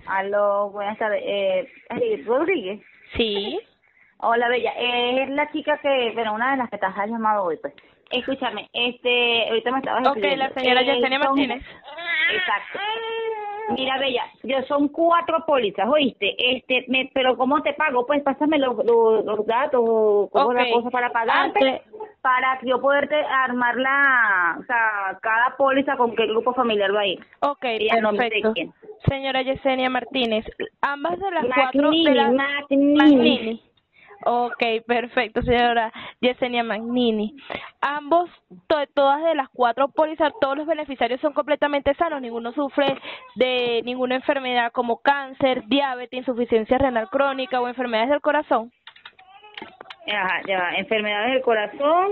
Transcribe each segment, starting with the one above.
Aló, buenas tardes. Rodríguez. Sí. Hola, Bella. Es la chica que, bueno, una de las que te has llamado hoy, pues. Escúchame, ahorita me estabas Ok, escribiendo. la señora Yesenia Martínez. Exacto. Mira, Bella, yo son 4 pólizas, ¿oíste? Pero ¿cómo te pago? Pues pásame los datos o cómo es Ok. la cosa para pagarte, Antes, para yo poderte armar o sea, cada póliza con qué grupo familiar va a ir. ok, Y el nombre de perfecto. quién. Señora Yesenia Martínez, ambas de las cuatro de Magnini, la Magnini. Magnini. Ok, perfecto, señora Yesenia Magnini. Ambos, todas de las 4 pólizas, todos los beneficiarios son completamente sanos, ninguno sufre de ninguna enfermedad como cáncer, diabetes, insuficiencia renal crónica o enfermedades del corazón. Ajá, ya, enfermedades del corazón,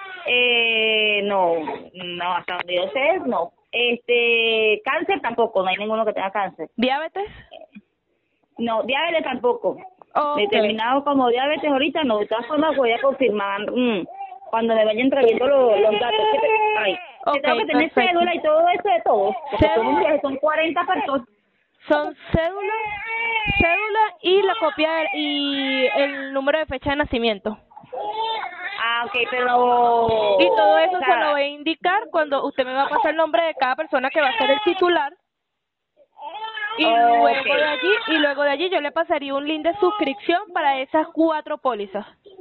no, hasta donde yo sé, no. Cáncer tampoco, no hay ninguno que tenga cáncer. ¿Diabetes? No, diabetes tampoco. Ok. Determinado como diabetes ahorita no, de todas formas voy a confirmar cuando me vayan trayendo los datos. Que Ok, tengo que tener perfecto. cédula y todo eso de todo, porque son 40 personas. Son cédula y la copia y el número de fecha de nacimiento. Ah, ok, pero, Y todo o eso se lo sea, voy a indicar cuando usted me va a pasar el nombre de cada persona que va a ser el titular. Y luego de allí yo le pasaría un link de suscripción para esas 4 pólizas.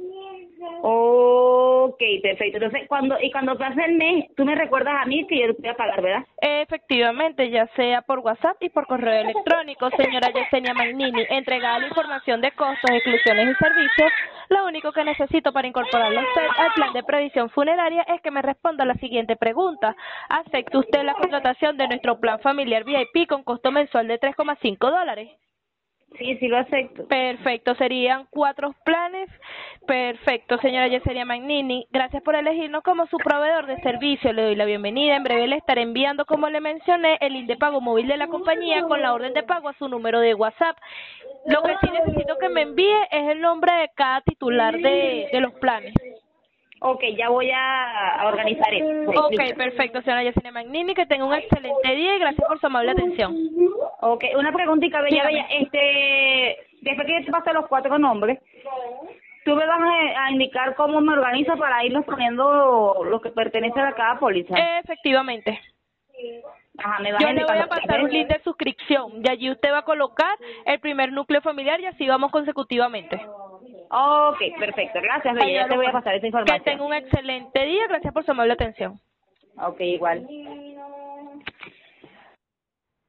ok, perfecto. Entonces, cuando pase el mes, tú me recuerdas a mí que yo lo voy a pagar, ¿verdad? Efectivamente, ya sea por WhatsApp y por correo electrónico, señora Yesenia Magnini, entregada la información de costos, exclusiones y servicios. Lo único que necesito para incorporarlo a usted al plan de previsión funeraria es que me responda a la siguiente pregunta. ¿Acepta usted la contratación de nuestro plan familiar VIP con costo mensual de $3,5? Sí, sí lo acepto. Perfecto, serían 4 planes. Perfecto, señora Yesenia Magnini. Gracias por elegirnos como su proveedor de servicio. Le doy la bienvenida. En breve le estaré enviando, como le mencioné, el link de pago móvil de la compañía con la orden de pago a su número de WhatsApp. Lo que sí necesito que me envíe es el nombre de cada titular de los planes. Ok, ya voy a organizar eso. Ok, Listo. perfecto, señora Yesenia Magnini. Que tenga un excelente día y gracias por su amable atención. Ok, una preguntita, Bella, Dígame. después que yo te pase los 4 nombres, tú me vas a indicar cómo me organizo para irlos poniendo lo que pertenece a cada póliza. Efectivamente. Ajá, me vas Yo le voy a indicando, pasar un ¿ves? link de suscripción y allí usted va a colocar el primer núcleo familiar y así vamos consecutivamente. Ok, perfecto. Gracias, Bella. Ya te voy a pasar esa Que información. tenga un excelente día. Gracias por su amable atención. Ok, igual.